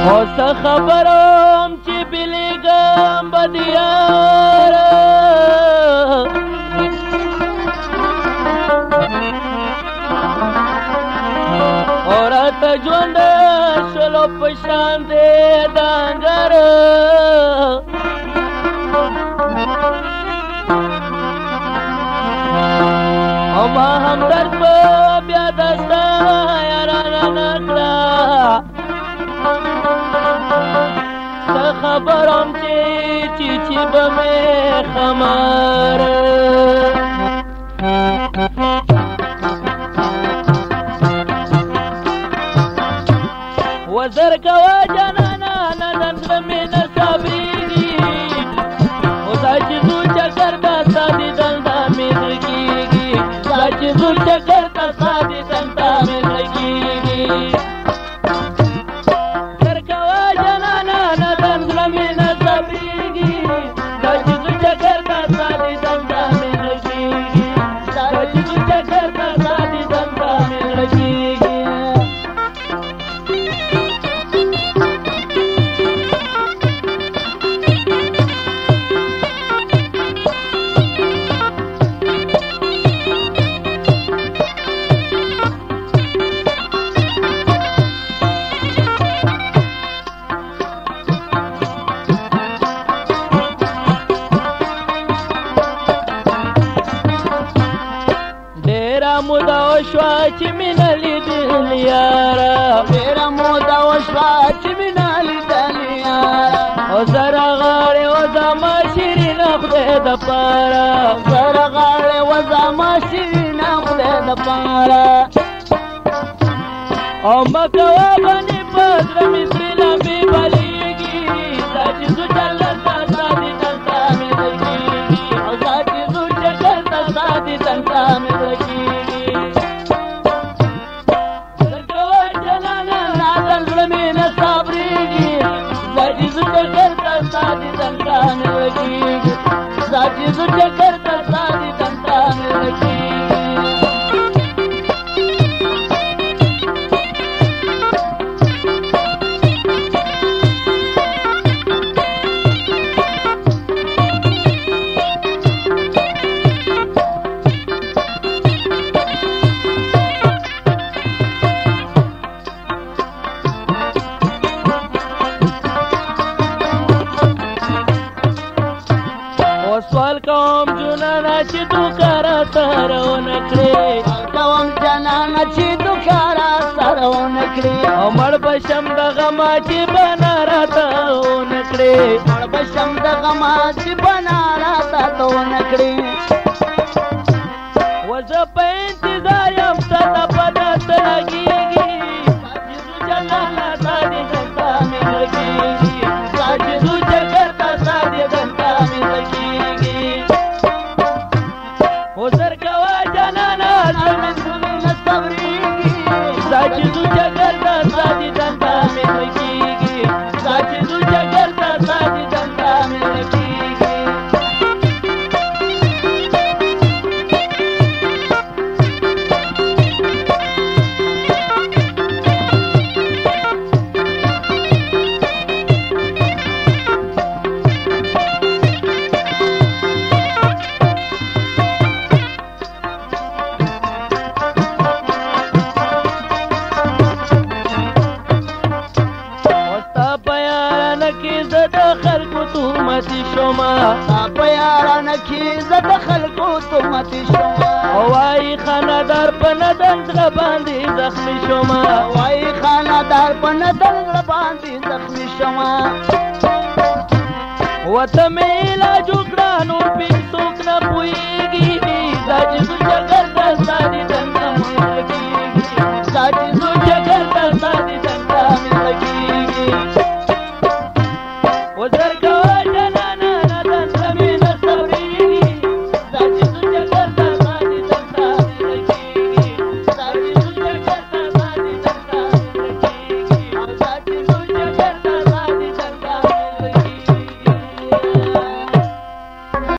او څه خبرم چې بلیږم به د یاره او راته ژوند شلو په شان دی د انګار او ما هم درد په بیا دستا یارانه نه کړه څه خبرم چې به مې خمار وزر کوه جانانه نن زړه مې نه صبرېږي اوس چې ځو چکر ته ستا دیدن ته مې زړه کېږي دا چې ځو چکر ته ستا دیدن ته مې زړه کېږي وزر کوه جانانه نن زړه مې نه صبرېږي دا چې ځو چکر ته ستا دیدن ته مې زړه کېږي دا چې ځو چکر ته ستا دیدن ته مې زړه کېږي مودا وشوا چې مینه لیدل یاره ډېره مودا وشوا چې مینه لیدل یاره او زره غاړې و زما شیرینه خدای دپاره زره غاړې و زما شیرینه خدای دپاره او مه کوه بنې په زړه مې سرې لمبې بلیږي دا چې زو چلر ته ستا دیدن ته مې زړه کېږي او دا چې زو چکر ته ستا دیدن ته مې زړه کېږي Saji zu chakar ta sadi tanta mein rakhi سوال کوم جنانا چې تو کارا سره ونکړې کوم جنانا چې تو کارا سره ونکړې او مړ بشم د غما چې بنا راته ونکړې مړ بشم د غما چې بنا راته ونکړې وزه په انتظار یم ستاسو په دست لګېږي چې زو جنانا سادي دنتا مې لګېږي چې زو چکر ته سادي دنتا مې لګېږي وزر کوه جانانه زمین زمین نه صبرېږي دا چې ځو چکر ته ستا دیدن ته مې زړه کېږي دا چې ځو چکر ته ستا دیدن ته مې زړه کېږي تهمتي شوما په یارانه کې زه د خلکو تهمتي شوما وایي خانهدار په ندن زړه باندې زخمي شوما وایي خانهدار په ندن زړه باندې زخمي شوما وته مې